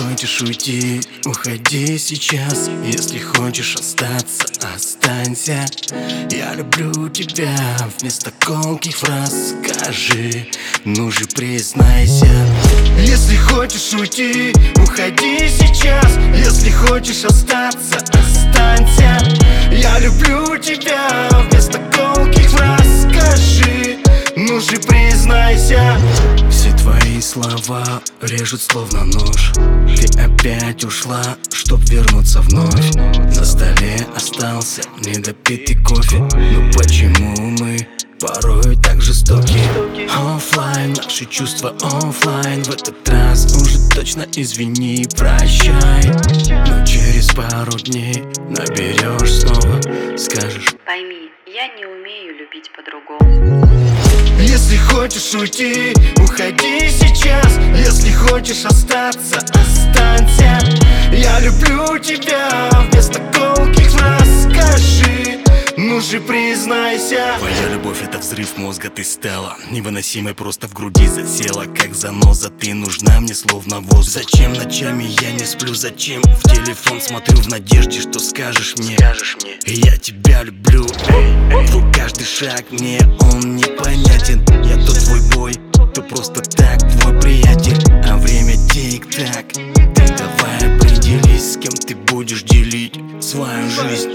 хочешь уйти, уходи сейчас. Если хочешь остаться, останься. Я люблю тебя, вместо колких фраз скажи, ну же признайся. Если хочешь уйти, уходи сейчас. Если хочешь остаться, останься. Я люблю тебя, вместо колких фраз скажи, ну же признайся. Все твои слова режут словно нож. Ты опять ушла, чтоб вернуться вновь. На столе остался недопитый кофе. Но почему мы порой так жестоки? Оффлайн, наши чувства оффлайн. В этот раз уже точно извини, прощай. Но через пару дней наберешь снова, скажешь: пойми, я не умею любить по-другому. Если хочешь уйти, уходи сейчас. Если хочешь остаться, останься. Я люблю тебя, вместо колких фраз скажи, ну же признайся. Твоя любовь — это взрыв мозга, ты стала невыносимой, просто в груди засела, как заноза. Ты нужна мне словно воздух. Зачем ночами я не сплю, зачем в телефон смотрю в надежде, что скажешь мне. Я тебя люблю, твой каждый шаг мне он непонятен. Я то твой бой, то просто так твой приятель. А время тик-так, ты давай определись, с кем ты будешь делить свою жизнь.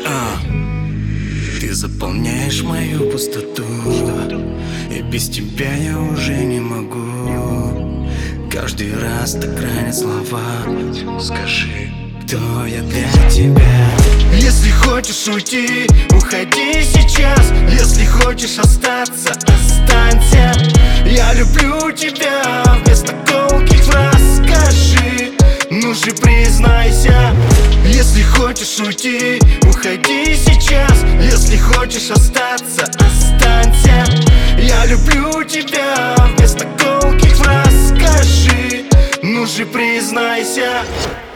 Ты заполняешь мою пустоту, и без тебя я уже не могу. Каждый раз так ранят слова. Скажи, кто я для тебя? Если хочешь уйти, уходи сейчас. Если хочешь остаться, останься. Я люблю тебя, вместо колких фраз скажи, ну же признайся. Если хочешь уйти, уходи сейчас. Если хочешь остаться, останься. Я люблю тебя, вместо колких фраз скажи, ну же признайся.